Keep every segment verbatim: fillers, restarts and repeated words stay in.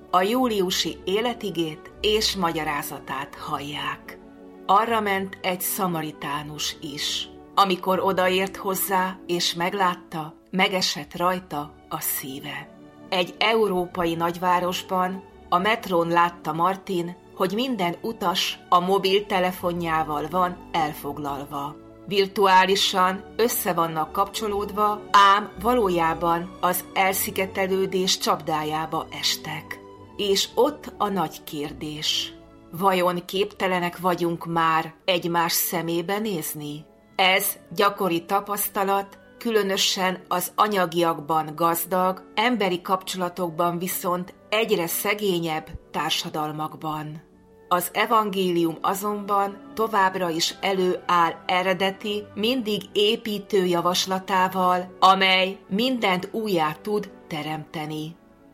a júliusi életigét és magyarázatát hallják. Arra ment egy szamaritánus is. Amikor odaért hozzá és meglátta, megesett rajta a szíve. Egy európai nagyvárosban, a metrón látta Martin, hogy minden utas a mobiltelefonjával van elfoglalva. Virtuálisan össze vannak kapcsolódva, ám valójában az elszigetelődés csapdájába estek. És ott a nagy kérdés. Vajon képtelenek vagyunk már egymás szemébe nézni? Ez gyakori tapasztalat, különösen az anyagiakban gazdag, emberi kapcsolatokban viszont egyre szegényebb társadalmakban. Az evangélium azonban továbbra is előáll eredeti, mindig építő javaslatával, amely mindent újjá tud teremteni.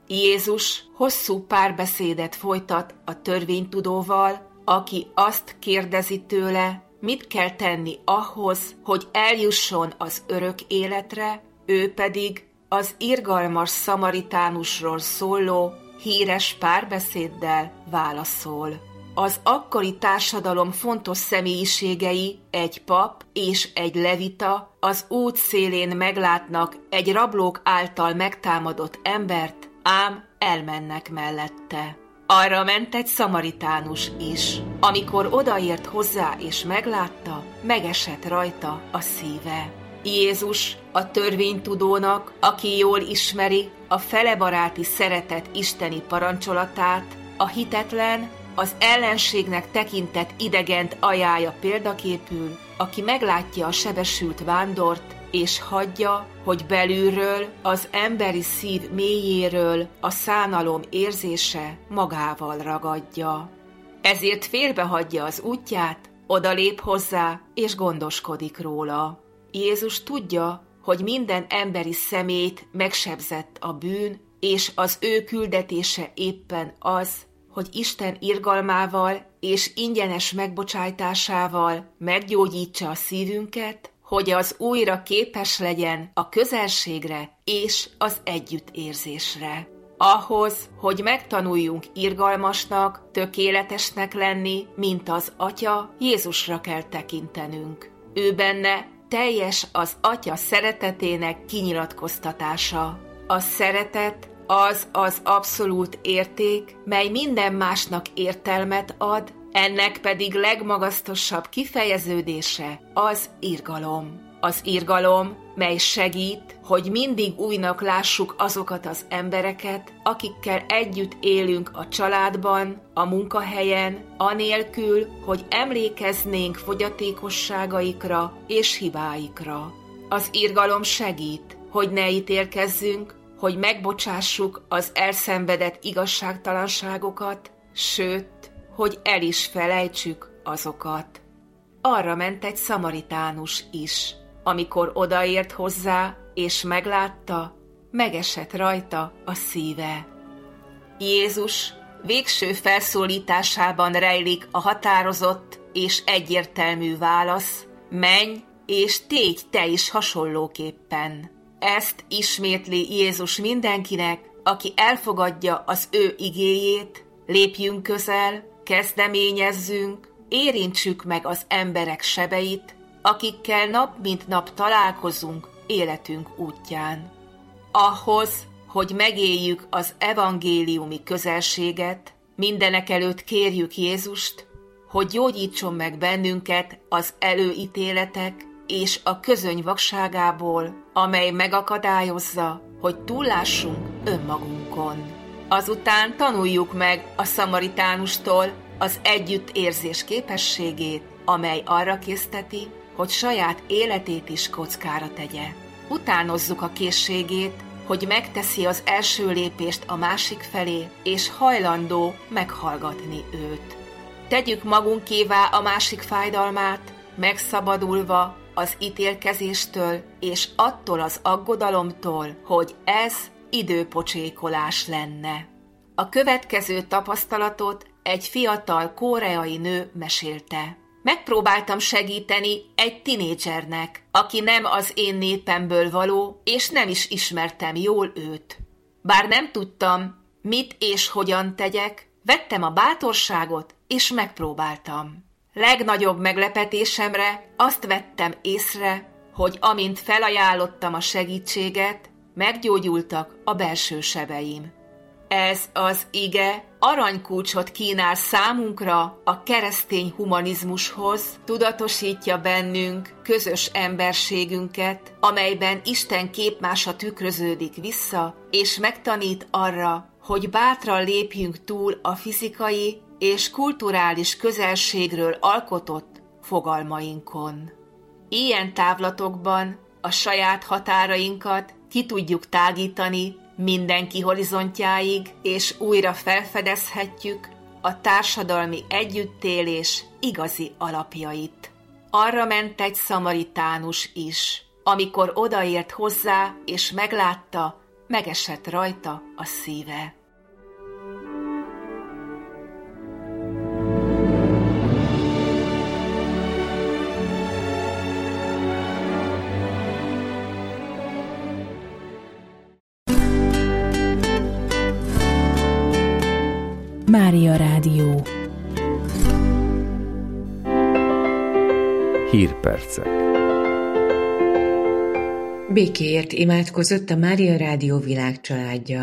Jézus hosszú párbeszédet folytat a törvénytudóval, aki azt kérdezi tőle, mit kell tenni ahhoz, hogy eljusson az örök életre, ő pedig az irgalmas szamaritánusról szóló híres párbeszéddel válaszol. Az akkori társadalom fontos személyiségei, egy pap és egy levita az út szélén meglátnak egy rablók által megtámadott embert, ám elmennek mellette. Arra ment egy szamaritánus is. Amikor odaért hozzá és meglátta, megesett rajta a szíve. Jézus a törvénytudónak, aki jól ismeri a felebaráti szeretet isteni parancsolatát, a hitetlen, az ellenségnek tekintett idegent ajánlja példaképül, aki meglátja a sebesült vándort, és hagyja, hogy belülről, az emberi szív mélyéről a szánalom érzése magával ragadja. Ezért félbehagyja az útját, odalép hozzá, és gondoskodik róla. Jézus tudja, hogy minden emberi szemét megsebzett a bűn, és az ő küldetése éppen az, hogy Isten irgalmával és ingyenes megbocsájtásával meggyógyítsa a szívünket, hogy az újra képes legyen a közelségre és az együttérzésre. Ahhoz, hogy megtanuljunk irgalmasnak, tökéletesnek lenni, mint az Atya, Jézusra kell tekintenünk. Ő benne teljes az Atya szeretetének kinyilatkoztatása. A szeretet az az abszolút érték, mely minden másnak értelmet ad, ennek pedig legmagasztosabb kifejeződése az irgalom. Az irgalom, mely segít, hogy mindig újnak lássuk azokat az embereket, akikkel együtt élünk a családban, a munkahelyen, anélkül, hogy emlékeznénk fogyatékosságaikra és hibáikra. Az irgalom segít, hogy ne ítélkezzünk, hogy megbocsássuk az elszenvedett igazságtalanságokat, sőt, hogy el is felejtsük azokat. Arra ment egy szamaritánus is. Amikor odaért hozzá, és meglátta, megesett rajta a szíve. Jézus végső felszólításában rejlik a határozott és egyértelmű válasz, menj és tégy te is hasonlóképpen. Ezt ismétli Jézus mindenkinek, aki elfogadja az ő igéjét, lépjünk közel, kezdeményezzünk, érintsük meg az emberek sebeit, akikkel nap mint nap találkozunk életünk útján. Ahhoz, hogy megéljük az evangéliumi közelséget, mindenekelőtt kérjük Jézust, hogy gyógyítson meg bennünket az előítéletek és a közöny vakságából, amely megakadályozza, hogy túllássunk önmagunkon. Azután tanuljuk meg a szamaritánustól az együttérzés képességét, amely arra készteti, hogy saját életét is kockára tegye. Utánozzuk a készségét, hogy megteszi az első lépést a másik felé, és hajlandó meghallgatni őt. Tegyük magunkévá a másik fájdalmát, megszabadulva az ítélkezéstől és attól az aggodalomtól, hogy ez időpocsékolás lenne. A következő tapasztalatot egy fiatal koreai nő mesélte. Megpróbáltam segíteni egy tinédzsernek, aki nem az én népemből való, és nem is ismertem jól őt. Bár nem tudtam, Mit és hogyan tegyek, vettem a bátorságot, és megpróbáltam. Legnagyobb meglepetésemre azt vettem észre, hogy amint felajánlottam a segítséget, meggyógyultak a belső sebeim. Ez az ige aranykulcsot kínál számunkra a keresztény humanizmushoz, tudatosítja bennünk közös emberségünket, amelyben Isten képmása tükröződik vissza, és megtanít arra, hogy bátran lépjünk túl a fizikai és kulturális közelségről alkotott fogalmainkon. Ilyen távlatokban a saját határainkat ki tudjuk tágítani mindenki horizontjáig, és újra felfedezhetjük a társadalmi együttélés igazi alapjait. Arra ment egy szamaritánus is, amikor odaért hozzá, és meglátta, megesett rajta a szíve. Mária Rádió. Hírpercek. Békéért imádkozott a Mária Rádió világcsaládja.